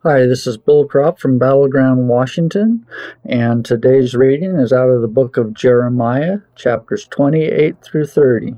Hi, this is Bill Kropp from Battleground, Washington, and today's reading is out of the book of Jeremiah, chapters 28 through 30.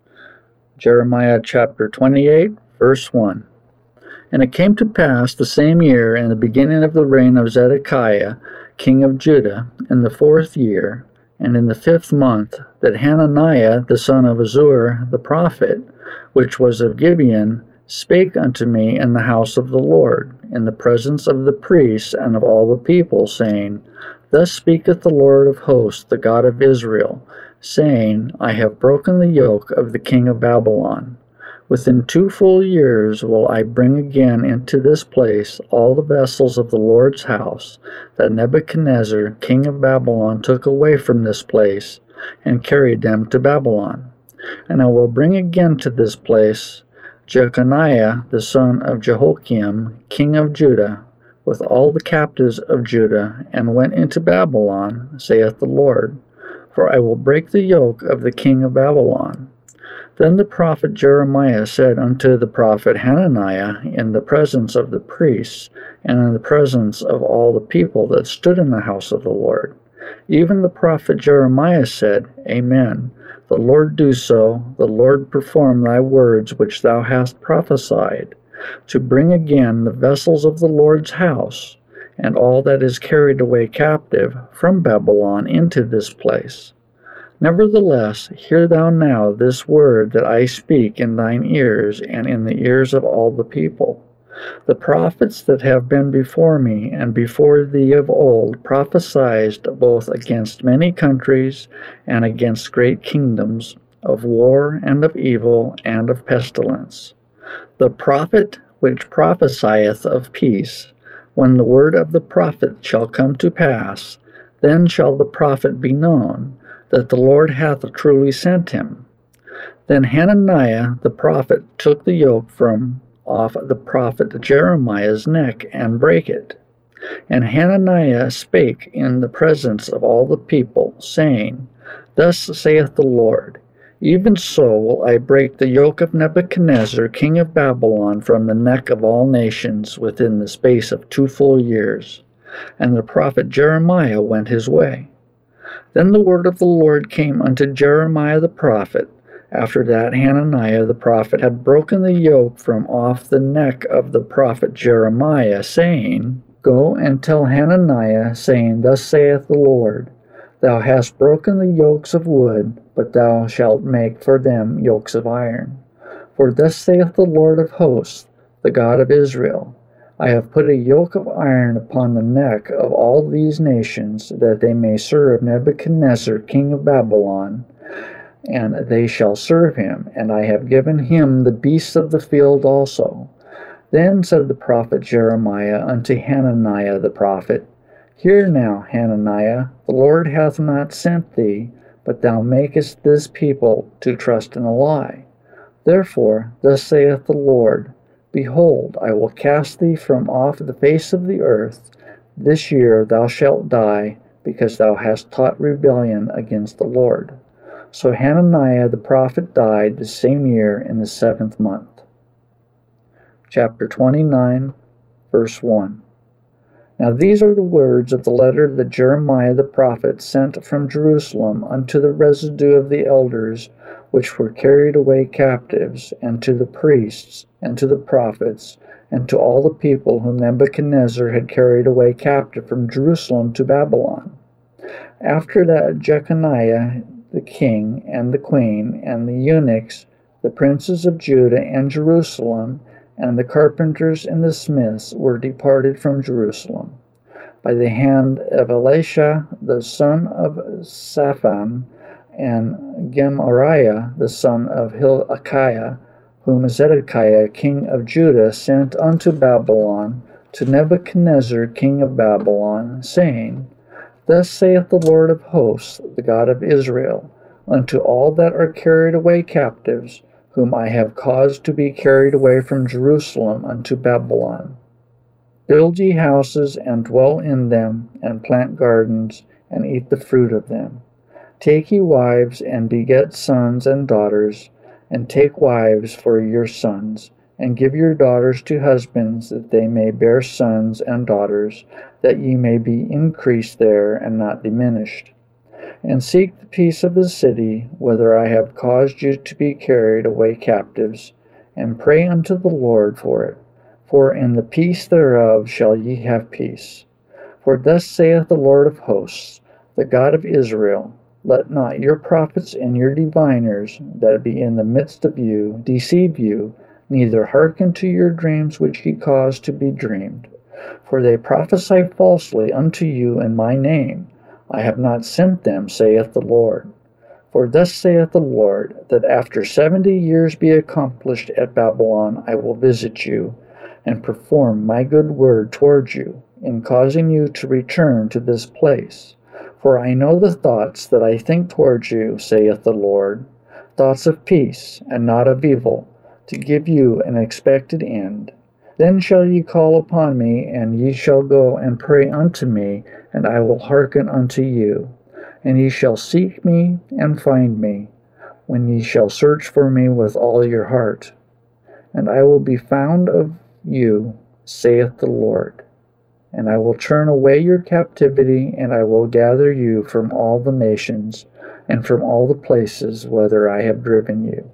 Jeremiah chapter 28, verse 1. And it came to pass the same year, in the beginning of the reign of Zedekiah, king of Judah, in the 4th year, and in the 5th month, that Hananiah the son of Azur the prophet, which was of Gibeon, spake unto me in the house of the Lord, in the presence of the priests and of all the people, saying, Thus speaketh the Lord of hosts, the God of Israel, saying, I have broken the yoke of the king of Babylon. Within 2 full years will I bring again into this place all the vessels of the Lord's house that Nebuchadnezzar king of Babylon took away from this place, and carried them to Babylon. And I will bring again to this place Jeconiah the son of Jehoiakim king of Judah, with all the captives of Judah, and went into Babylon, saith the Lord. For I will break the yoke of the king of Babylon. Then the prophet Jeremiah said unto the prophet Hananiah in the presence of the priests, and in the presence of all the people that stood in the house of the Lord, even the prophet Jeremiah said, Amen. The Lord do so, the Lord perform thy words which thou hast prophesied, to bring again the vessels of the Lord's house, and all that is carried away captive from Babylon into this place. Nevertheless, hear thou now this word that I speak in thine ears, and in the ears of all the people. The prophets that have been before me and before thee of old prophesied both against many countries and against great kingdoms, of war and of evil and of pestilence. The prophet which prophesieth of peace, when the word of the prophet shall come to pass, then shall the prophet be known, that the Lord hath truly sent him. Then Hananiah the prophet took the yoke from off the prophet Jeremiah's neck and brake it. And Hananiah spake in the presence of all the people, saying, Thus saith the Lord, Even so will I break the yoke of Nebuchadnezzar king of Babylon from the neck of all nations within the space of 2 full years. And the prophet Jeremiah went his way. Then the word of the Lord came unto Jeremiah the prophet, after that Hananiah the prophet had broken the yoke from off the neck of the prophet Jeremiah, saying, Go and tell Hananiah, saying, Thus saith the Lord, Thou hast broken the yokes of wood, but thou shalt make for them yokes of iron. For thus saith the Lord of hosts, the God of Israel, I have put a yoke of iron upon the neck of all these nations, that they may serve Nebuchadnezzar king of Babylon, and they shall serve him, and I have given him the beasts of the field also. Then said the prophet Jeremiah unto Hananiah the prophet, Hear now, Hananiah, the Lord hath not sent thee, but thou makest this people to trust in a lie. Therefore, thus saith the Lord, Behold, I will cast thee from off the face of the earth. This year thou shalt die, because thou hast taught rebellion against the Lord. So Hananiah the prophet died the same year in the 7th month. Chapter 29, verse 1. Now these are the words of the letter that Jeremiah the prophet sent from Jerusalem unto the residue of the elders which were carried away captives, and to the priests, and to the prophets, and to all the people whom Nebuchadnezzar had carried away captive from Jerusalem to Babylon. After that Jeconiah the king, and the queen, and the eunuchs, the princes of Judah and Jerusalem, and the carpenters and the smiths were departed from Jerusalem, by the hand of Elisha the son of Shaphan, and Gemariah the son of Hilkiah, whom Zedekiah king of Judah sent unto Babylon, to Nebuchadnezzar king of Babylon, saying, Thus saith the Lord of hosts, the God of Israel, unto all that are carried away captives, whom I have caused to be carried away from Jerusalem unto Babylon. Build ye houses, and dwell in them, and plant gardens, and eat the fruit of them. Take ye wives, and beget sons and daughters, and take wives for your sons, and give your daughters to husbands, that they may bear sons and daughters, that ye may be increased there and not diminished. And seek the peace of the city, whither I have caused you to be carried away captives, and pray unto the Lord for it. For in the peace thereof shall ye have peace. For thus saith the Lord of hosts, the God of Israel, let not your prophets and your diviners that be in the midst of you deceive you, neither hearken to your dreams which ye cause to be dreamed. For they prophesy falsely unto you in my name. I have not sent them, saith the Lord. For thus saith the Lord, that after 70 years be accomplished at Babylon, I will visit you, and perform my good word towards you, in causing you to return to this place. For I know the thoughts that I think towards you, saith the Lord, thoughts of peace, and not of evil, to give you an expected end. Then shall ye call upon me, and ye shall go and pray unto me, and I will hearken unto you. And ye shall seek me and find me, when ye shall search for me with all your heart. And I will be found of you, saith the Lord. And I will turn away your captivity, and I will gather you from all the nations, and from all the places whither I have driven you,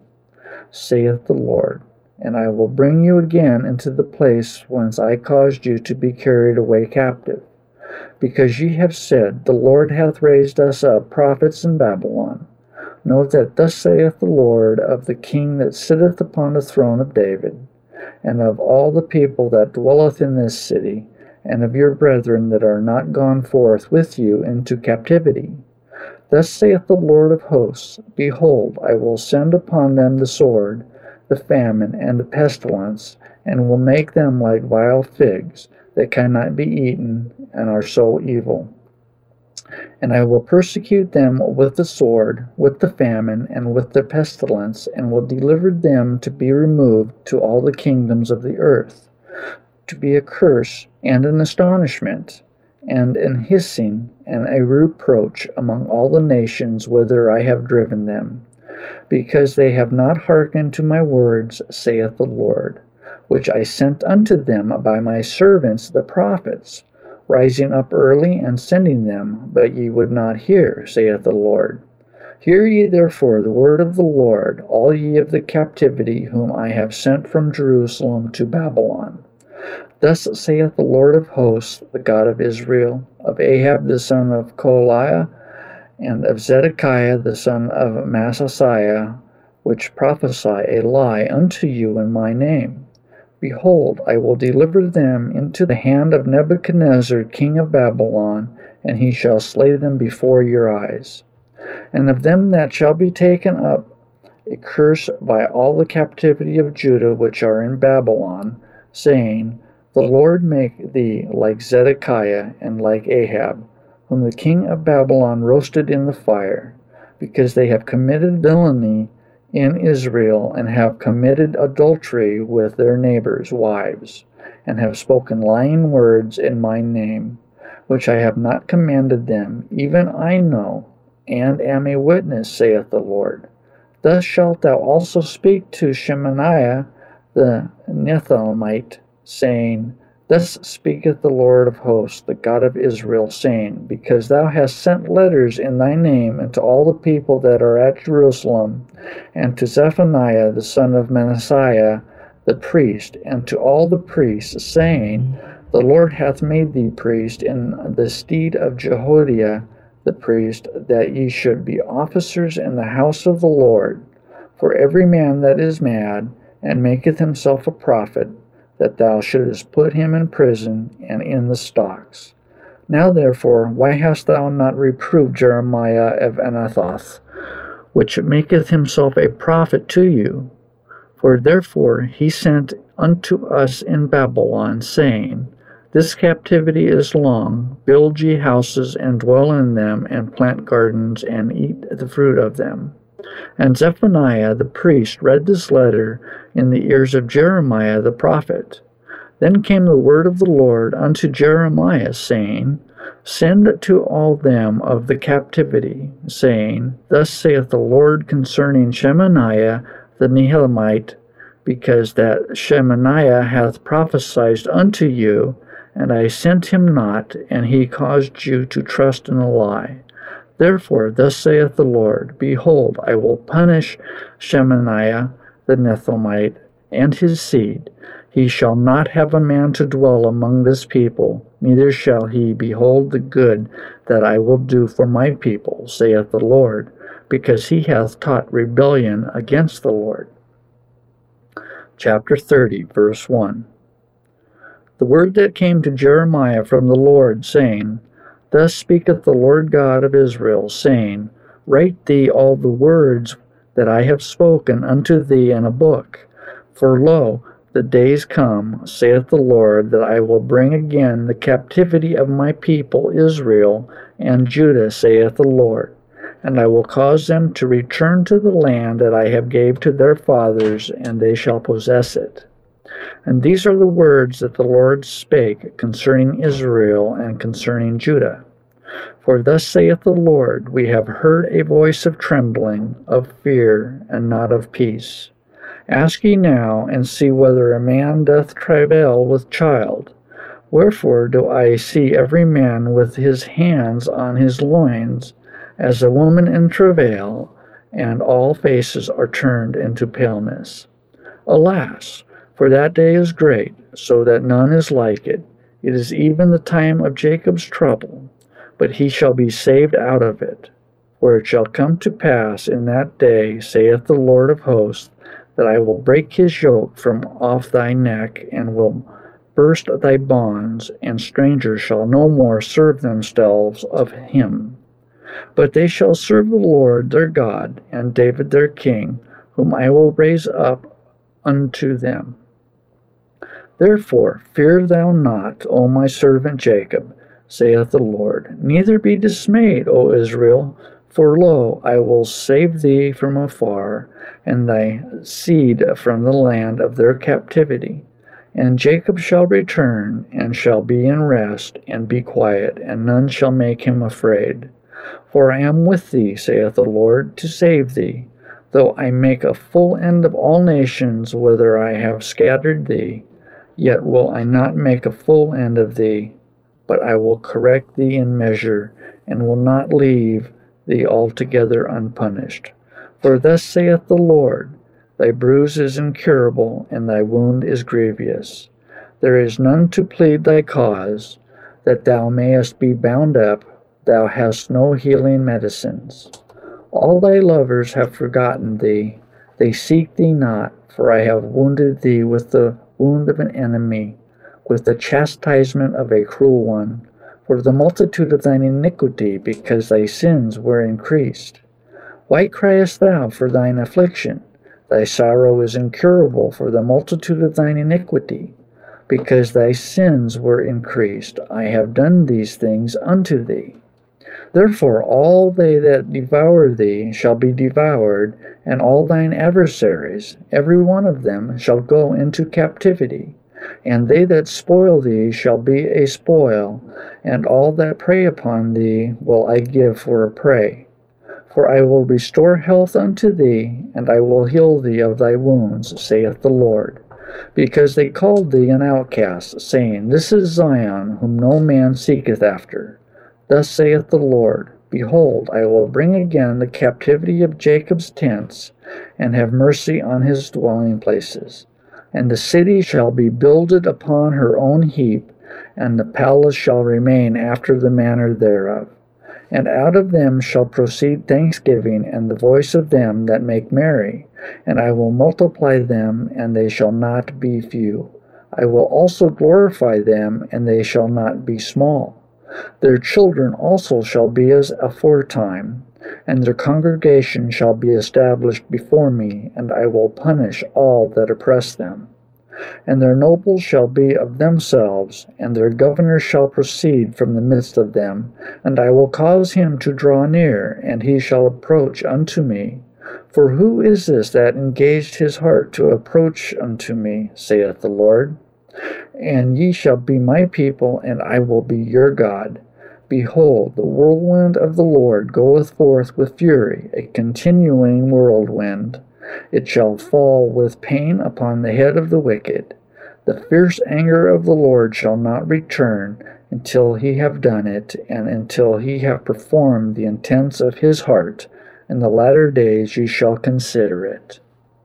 saith the Lord. And I will bring you again into the place whence I caused you to be carried away captive. Because ye have said, the Lord hath raised us up prophets in Babylon. Know that thus saith the Lord of the king that sitteth upon the throne of David, and of all the people that dwelleth in this city, and of your brethren that are not gone forth with you into captivity. Thus saith the Lord of hosts, Behold, I will send upon them the sword, the famine, and the pestilence, and will make them like vile figs, that cannot be eaten, and are so evil. And I will persecute them with the sword, with the famine, and with the pestilence, and will deliver them to be removed to all the kingdoms of the earth, to be a curse and an astonishment, and an hissing and a reproach among all the nations whither I have driven them, because they have not hearkened to my words, saith the Lord, which I sent unto them by my servants the prophets, rising up early and sending them, but ye would not hear, saith the Lord. Hear ye therefore the word of the Lord, all ye of the captivity whom I have sent from Jerusalem to Babylon. Thus saith the Lord of hosts, the God of Israel, of Ahab the son of Kolaiah, and of Zedekiah the son of Maaseiah, which prophesy a lie unto you in my name. Behold, I will deliver them into the hand of Nebuchadnezzar king of Babylon, and he shall slay them before your eyes. And of them that shall be taken up a curse by all the captivity of Judah which are in Babylon, saying, The Lord make thee like Zedekiah and like Ahab, whom the king of Babylon roasted in the fire, because they have committed villainy in Israel, and have committed adultery with their neighbors' wives, and have spoken lying words in my name, which I have not commanded them, even I know, and am a witness, saith the Lord. Thus shalt thou also speak to Shemaiah the Nethanite, saying, Thus speaketh the Lord of hosts, the God of Israel, saying, Because thou hast sent letters in thy name unto all the people that are at Jerusalem, and to Zephaniah the son of Manasseh the priest, and to all the priests, saying, The Lord hath made thee priest in the stead of Jehoiada the priest, that ye should be officers in the house of the Lord. For every man that is mad, and maketh himself a prophet, that thou shouldest put him in prison and in the stocks. Now therefore, why hast thou not reproved Jeremiah of Anathoth, which maketh himself a prophet to you? For therefore he sent unto us in Babylon, saying, This captivity is long, build ye houses, and dwell in them, and plant gardens, and eat the fruit of them. And Zephaniah the priest read this letter in the ears of Jeremiah the prophet. Then came the word of the Lord unto Jeremiah, saying, Send to all them of the captivity, saying, Thus saith the Lord concerning Shemaiah the Nehelamite, because that Shemaiah hath prophesied unto you, and I sent him not, and he caused you to trust in a lie. Therefore, thus saith the Lord, Behold, I will punish Shemaiah the Nethelite and his seed. He shall not have a man to dwell among this people, neither shall he behold the good that I will do for my people, saith the Lord, because he hath taught rebellion against the Lord. Chapter 30, verse 1. The word that came to Jeremiah from the Lord, saying, Thus speaketh the Lord God of Israel, saying, Write thee all the words that I have spoken unto thee in a book. For lo, the days come, saith the Lord, that I will bring again the captivity of my people Israel and Judah, saith the Lord. And I will cause them to return to the land that I have gave to their fathers, and they shall possess it. And these are the words that the Lord spake concerning Israel and concerning Judah. For thus saith the Lord, We have heard a voice of trembling, of fear, and not of peace. Ask ye now, and see whether a man doth travail with child. Wherefore do I see every man with his hands on his loins, as a woman in travail, and all faces are turned into paleness. Alas, for that day is great, so that none is like it. It is even the time of Jacob's trouble, but he shall be saved out of it. For it shall come to pass in that day, saith the Lord of hosts, that I will break his yoke from off thy neck, and will burst thy bonds, and strangers shall no more serve themselves of him. But they shall serve the Lord their God, and David their king, whom I will raise up unto them. Therefore fear thou not, O my servant Jacob, saith the Lord, neither be dismayed, O Israel, for lo, I will save thee from afar, and thy seed from the land of their captivity. And Jacob shall return, and shall be in rest, and be quiet, and none shall make him afraid. For I am with thee, saith the Lord, to save thee, though I make a full end of all nations, whither I have scattered thee. Yet will I not make a full end of thee, but I will correct thee in measure, and will not leave thee altogether unpunished. For thus saith the Lord, Thy bruise is incurable, and thy wound is grievous. There is none to plead thy cause, that thou mayest be bound up. Thou hast no healing medicines. All thy lovers have forgotten thee. They seek thee not, for I have wounded thee with the wound of an enemy, with the chastisement of a cruel one, for the multitude of thine iniquity, because thy sins were increased. Why criest thou for thine affliction? Thy sorrow is incurable for the multitude of thine iniquity, because thy sins were increased. I have done these things unto thee. Therefore all they that devour thee shall be devoured, and all thine adversaries, every one of them, shall go into captivity. And they that spoil thee shall be a spoil, and all that prey upon thee will I give for a prey. For I will restore health unto thee, and I will heal thee of thy wounds, saith the Lord. Because they called thee an outcast, saying, This is Zion, whom no man seeketh after. Thus saith the Lord, Behold, I will bring again the captivity of Jacob's tents, and have mercy on his dwelling places. And the city shall be builded upon her own heap, and the palace shall remain after the manner thereof. And out of them shall proceed thanksgiving, and the voice of them that make merry. And I will multiply them, and they shall not be few. I will also glorify them, and they shall not be small. Their children also shall be as aforetime, and their congregation shall be established before me, and I will punish all that oppress them. And their nobles shall be of themselves, and their governor shall proceed from the midst of them, and I will cause him to draw near, and he shall approach unto me. For who is this that engaged his heart to approach unto me, saith the Lord? And ye shall be my people, and I will be your God. Behold, the whirlwind of the Lord goeth forth with fury, a continuing whirlwind. It shall fall with pain upon the head of the wicked. The fierce anger of the Lord shall not return until he have done it, and until he have performed the intents of his heart. In the latter days ye shall consider it.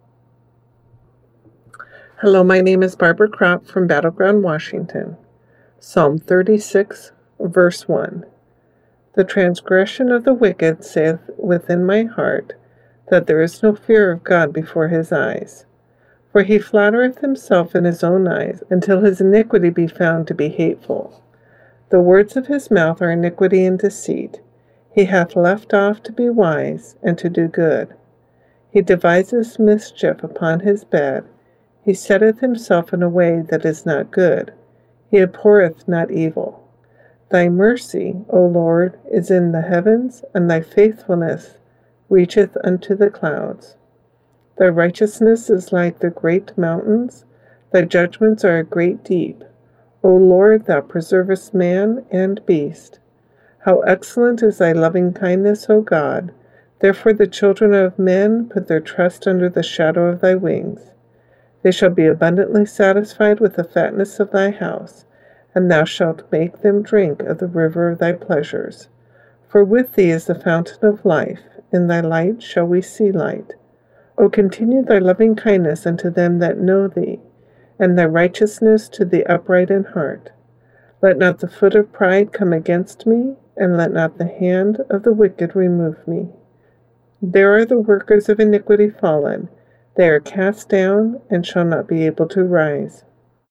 Hello, my name is Barbara Kropp from Battleground, Washington. Psalm 36, verse 1. The transgression of the wicked saith within my heart, that there is no fear of God before his eyes. For he flattereth himself in his own eyes, until his iniquity be found to be hateful. The words of his mouth are iniquity and deceit. He hath left off to be wise, and to do good. He deviseth mischief upon his bed. He setteth himself in a way that is not good. He abhorreth not evil. Thy mercy, O Lord, is in the heavens, and thy faithfulness reacheth unto the clouds. Thy righteousness is like the great mountains. Thy judgments are a great deep. O Lord, thou preservest man and beast. How excellent is thy loving kindness, O God! Therefore the children of men put their trust under the shadow of thy wings. They shall be abundantly satisfied with the fatness of thy house, and thou shalt make them drink of the river of thy pleasures. For with thee is the fountain of life. In thy light shall we see light. O continue thy loving kindness unto them that know thee, and thy righteousness to the upright in heart. Let not the foot of pride come against me, and let not the hand of the wicked remove me. There are the workers of iniquity fallen. They are cast down, and shall not be able to rise.